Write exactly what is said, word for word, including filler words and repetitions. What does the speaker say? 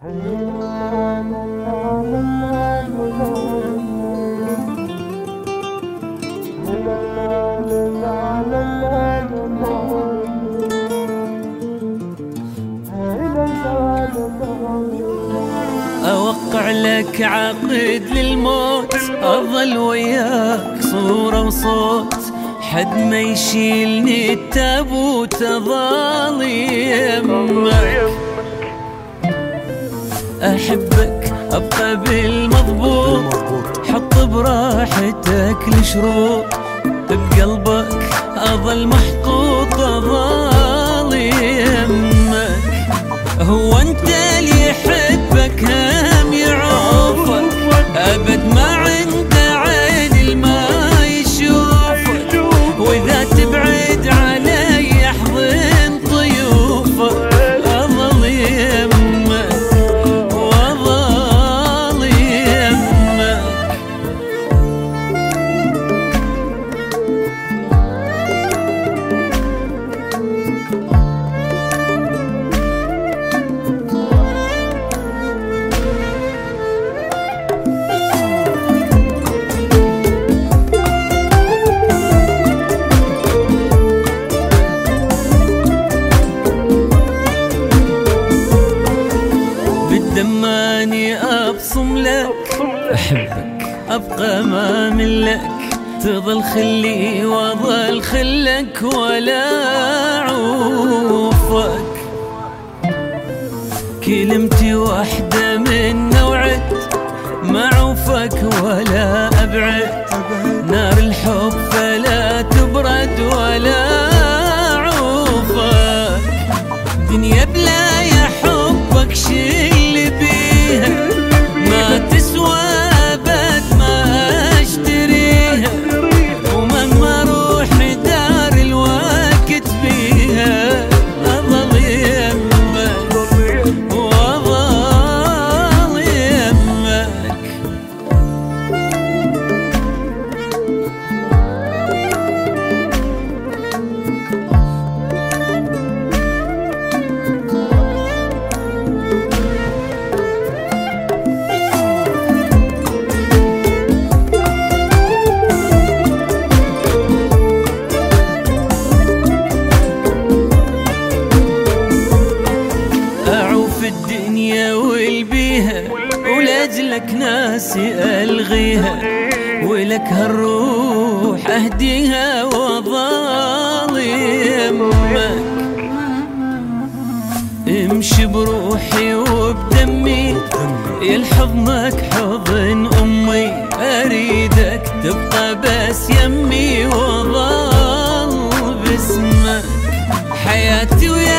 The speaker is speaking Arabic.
أوقع لك عقد للموت، أظل وياك صورة وصوت، حد ما يشيلني التابوت أظل يمك. أحبك أبقى بالمضبوط، حط براحتك الشروط، بقلبك أظل محطوط أظل يمك. هو أنت اللي يحبك هم يعوفك، أبد ما عنده عين ما يشوفك، وإذا تبعد علي يحضن طيوفك أظل يمك وأظل يمك. دماني أبصم لك، أحبك أبقى ما ملك، تظل خلي وأظل خلك ولا أعوفك. كلمتي واحدة من نوعك، ما أعوفك ولا أبعد، نار الحب فلا تبرد ولا أعوفك. دنيا بلا يا حبك شي ما تسوى أبد ما أشتريها، ومهما أروح دار الوقت فيها أظل يمك وأظل يمك. الدنيا والبيها ولأجلك ناسي ألغيها، ولك هالروح أهديها وأظل يمك. امشي بروحي وبدمي يلحضنك حضن أمي، أريدك تبقى بس يمي وأظل باسمك. حياتي ويا